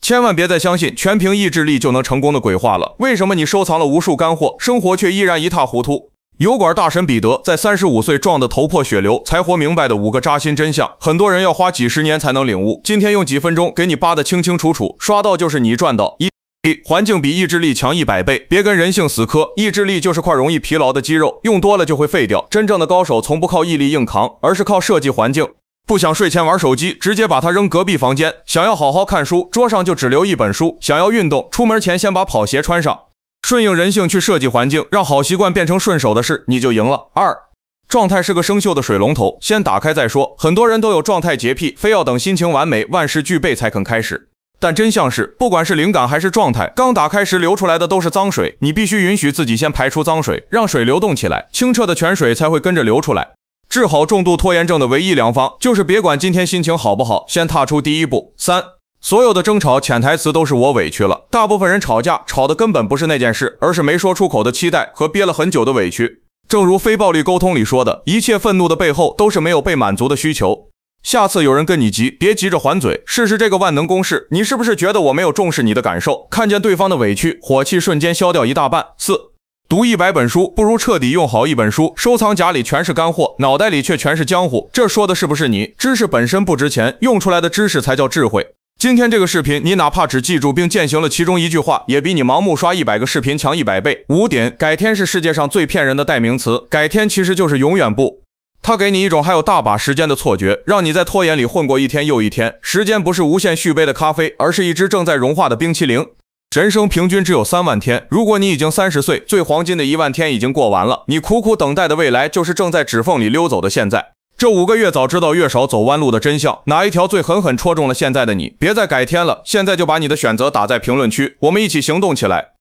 千万别再相信全凭意志力就能成功的鬼话了。为什么你收藏了无数干货，生活却依然一塌糊涂？油管大神彼得在35岁撞得头破血流才活明白的5个扎心真相，很多人要花几十年才能领悟。今天用几分钟给你扒得清清楚楚，刷到就是你赚到。环境比意志力强100倍，别跟人性死磕。意志力就是块容易疲劳的肌肉，用多了就会废掉。真正的高手从不靠毅力硬扛，而是靠设计环境。不想睡前玩手机，直接把它扔隔壁房间；想要好好看书，桌上就只留一本书；想要运动，出门前先把跑鞋穿上。顺应人性去设计环境，让好习惯变成顺手的事，你就赢了。状态是个生锈的水龙头，先打开再说。很多人都有状态洁癖，非要等心情完美、万事俱备才肯开始。但真相是，不管是灵感还是状态，刚打开时流出来的都是脏水，你必须允许自己先排出脏水，让水流动起来，清澈的泉水才会跟着流出来。治好重度拖延症的唯一良方，就是别管今天心情好不好，先踏出第一步。所有的争吵潜台词都是我委屈了。大部分人吵架吵的根本不是那件事，而是没说出口的期待和憋了很久的委屈。正如非暴力沟通里说的，一切愤怒的背后都是没有被满足的需求。下次有人跟你急，别急着还嘴，试试这个万能公式。你是不是觉得我没有重视你的感受？看见对方的委屈，火气瞬间消掉一大半。读100本书不如彻底用好一本书，收藏夹里全是干货，脑袋里却全是浆糊。这说的是不是你？知识本身不值钱，用出来的知识才叫智慧。今天这个视频，你哪怕只记住并践行了其中一句话，也比你盲目刷100个视频强100倍。5点，改天是世界上最骗人的代名词，改天其实就是永远不。它给你一种还有大把时间的错觉，让你在拖延里混过一天又一天。时间不是无限续杯的咖啡，而是一只正在融化的冰淇淋。人生平均只有3万天，如果你已经30岁，最黄金的1万天已经过完了，你苦苦等待的未来就是正在指缝里溜走的现在。这5个月早知道越少走弯路的真相，哪一条最狠狠戳中了现在的你？别再改天了，现在就把你的选择打在评论区，我们一起行动起来。